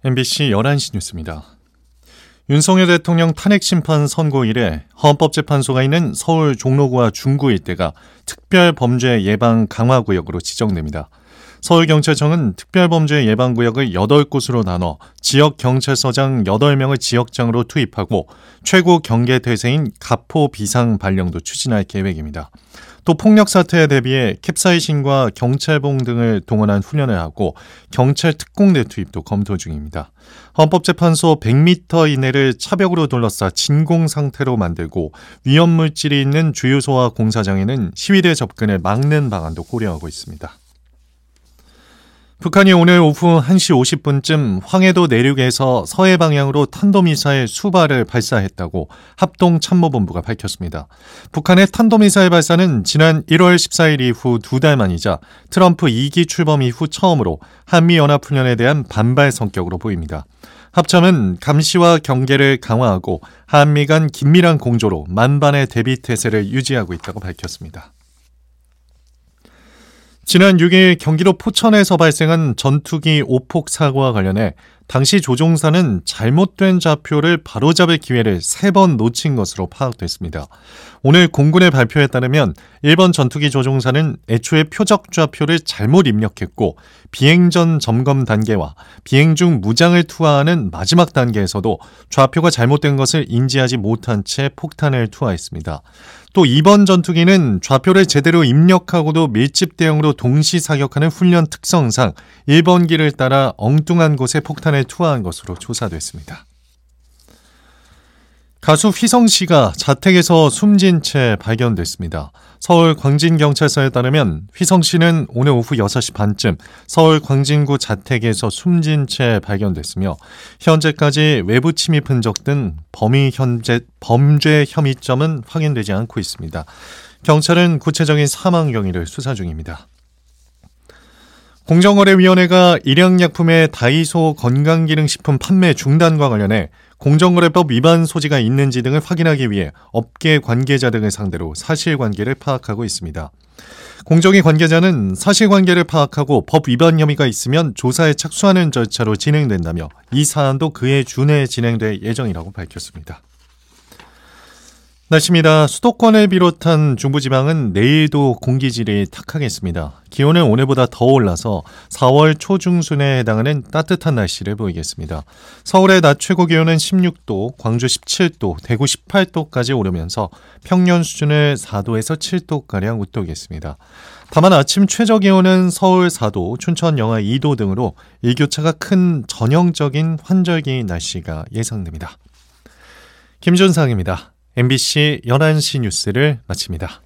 MBC 11시 뉴스입니다. 윤석열 대통령 탄핵심판 선고 이래 헌법재판소가 있는 서울 종로구와 중구 일대가 특별범죄 예방 강화구역으로 지정됩니다. 서울경찰청은 특별범죄 예방구역을 8곳으로 나눠 지역경찰서장 8명을 지역장으로 투입하고 최고 경계 태세인 가포 비상 발령도 추진할 계획입니다. 또 폭력 사태에 대비해 캡사이신과 경찰봉 등을 동원한 훈련을 하고 경찰 특공대 투입도 검토 중입니다. 헌법재판소 100m 이내를 차벽으로 둘러싸 진공 상태로 만들고 위험물질이 있는 주유소와 공사장에는 시위대 접근을 막는 방안도 고려하고 있습니다. 북한이 오늘 오후 1시 50분쯤 황해도 내륙에서 서해 방향으로 탄도미사일 수발을 발사했다고 합동참모본부가 밝혔습니다. 북한의 탄도미사일 발사는 지난 1월 14일 이후 2달 만이자 트럼프 2기 출범 이후 처음으로 한미연합훈련에 대한 반발 성격으로 보입니다. 합참은 감시와 경계를 강화하고 한미 간 긴밀한 공조로 만반의 대비 태세를 유지하고 있다고 밝혔습니다. 지난 6일 경기도 포천에서 발생한 전투기 오폭 사고와 관련해 당시 조종사는 잘못된 좌표를 바로잡을 기회를 3번 놓친 것으로 파악됐습니다. 오늘 공군의 발표에 따르면 1번 전투기 조종사는 애초에 표적 좌표를 잘못 입력했고 비행 전 점검 단계와 비행 중 무장을 투하하는 마지막 단계에서도 좌표가 잘못된 것을 인지하지 못한 채 폭탄을 투하했습니다. 또 2번 전투기는 좌표를 제대로 입력하고도 밀집 대응으로 동시 사격하는 훈련 특성상 1번기를 따라 엉뚱한 곳에 폭탄을 투하한 것으로 조사됐습니다. 가수 휘성 씨가 자택에서 숨진 채 발견됐습니다. 서울 광진경찰서에 따르면 휘성 씨는 오늘 오후 6시 반쯤 서울 광진구 자택에서 숨진 채 발견됐으며 현재까지 외부 침입 흔적 등 범죄 혐의점은 확인되지 않고 있습니다. 경찰은 구체적인 사망 경위를 수사 중입니다. 공정거래위원회가 일양약품의 다이소 건강기능식품 판매 중단과 관련해 공정거래법 위반 소지가 있는지 등을 확인하기 위해 업계 관계자 등을 상대로 사실관계를 파악하고 있습니다. 공정위 관계자는 사실관계를 파악하고 법 위반 혐의가 있으면 조사에 착수하는 절차로 진행된다며 이 사안도 그에 준해 진행될 예정이라고 밝혔습니다. 날씨입니다. 수도권을 비롯한 중부지방은 내일도 공기질이 탁하겠습니다. 기온은 오늘보다 더 올라서 4월 초중순에 해당하는 따뜻한 날씨를 보이겠습니다. 서울의 낮 최고 기온은 16도, 광주 17도, 대구 18도까지 오르면서 평년 수준을 4도에서 7도가량 웃도겠습니다. 다만 아침 최저 기온은 서울 4도, 춘천 영하 2도 등으로 일교차가 큰 전형적인 환절기 날씨가 예상됩니다. 김준상입니다. MBC 11시 뉴스를 마칩니다.